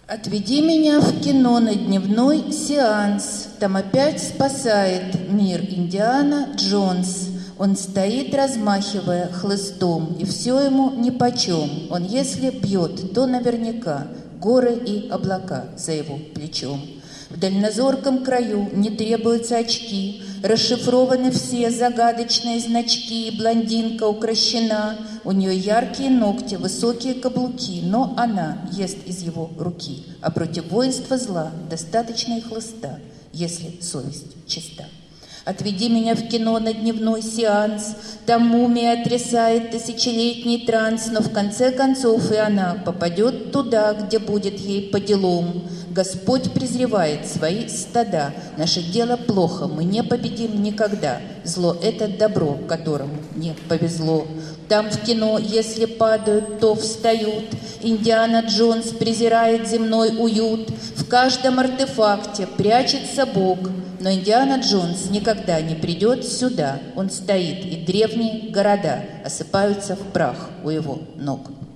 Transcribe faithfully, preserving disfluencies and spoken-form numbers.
Отведи меня в кино на дневной сеанс. Там опять спасает мир Индиана Джонс. Он стоит, размахивая хлыстом, и все ему нипочем. Он, если бьет, то наверняка горы и облака за его плечом. В дальнозорком краю не требуются очки, расшифрованы все загадочные значки, блондинка укращена, у нее яркие ногти, высокие каблуки, но она ест из его руки, а против воинства зла достаточно и хлыста, если совесть чиста. Отведи меня в кино на дневной сеанс, там мумия отрисает тысячелетний транс, но в конце концов и она попадет туда, где будет ей по делам. Господь презревает свои стада, наше дело плохо, мы не победим никогда. Зло — это добро, которому не повезло. Там в кино, если падают, то встают. Индиана Джонс презирает земной уют. В каждом артефакте прячется Бог. Но Индиана Джонс никогда не придет сюда. Он стоит, и древние города осыпаются в прах у его ног.